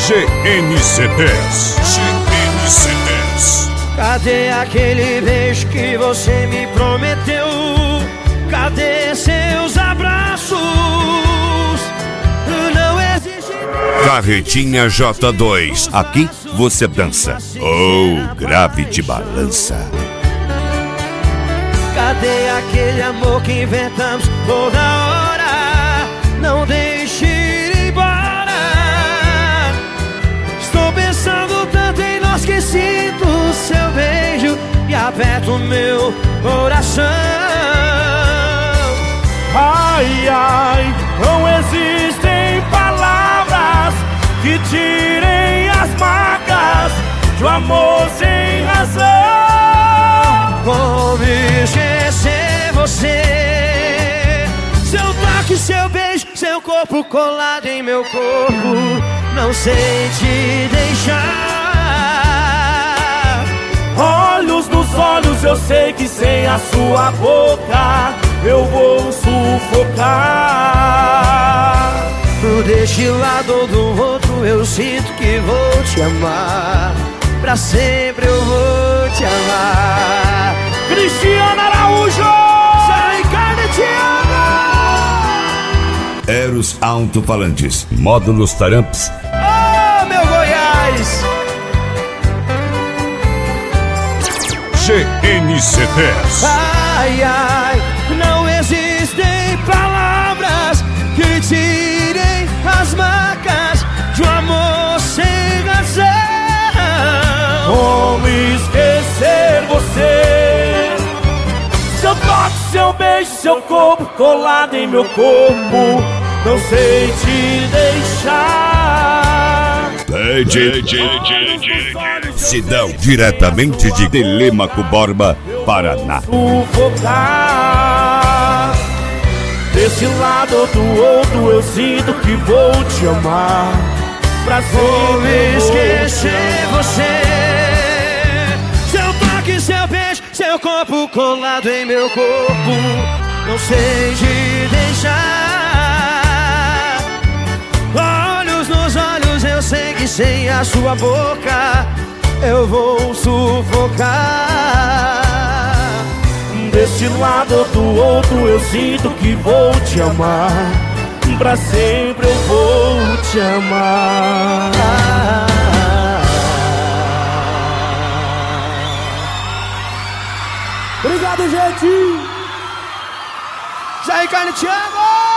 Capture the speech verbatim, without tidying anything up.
G N C dez. G N C dez. Cadê aquele beijo que você me prometeu? Cadê seus abraços? Não existe. Carretinha J dois. Aqui você dança. Oh, grave de balança. Cadê aquele amor que inventamos toda hora? Não deixe ir embora. Estou pensando tanto em nós que sinto o seu beijo e aperto o meu coração. Ai, ai, não existem palavras que tirem as marcas de um amor sem razão. Como esquecer você? Seu toque, seu beijo, seu corpo colado em meu corpo, não sei te deixar. Olhos nos olhos, eu sei que sem a sua boca eu vou sufocar. Deste lado ou do outro eu sinto que vou te amar. Pra sempre eu vou te amar. Cristiano Araújo! Sai, carne, te amo! Eros Alto-Falantes. Módulos Taramps. Oh, meu Goiás! G N C dez. Ai, ai, não existem palavras que tirem as marcas de um amor sem razão. Como esquecer você? Seu toque, seu beijo, seu corpo colado em meu corpo, não sei te deixar. Pede, Sidão, diretamente de Telêmaco Borba, Paraná. Sufocar. Desse lado ou do outro eu sinto que vou te amar. Pra Como esquecer você? Seu toque, seu beijo, seu corpo colado em meu corpo, não sei te deixar. Olhos nos olhos, eu sei que sem a sua boca eu vou sufocar. Desse lado ou do outro eu sinto que vou te amar. Pra sempre eu vou te amar. Obrigado, gente! Jair Carne, te amo!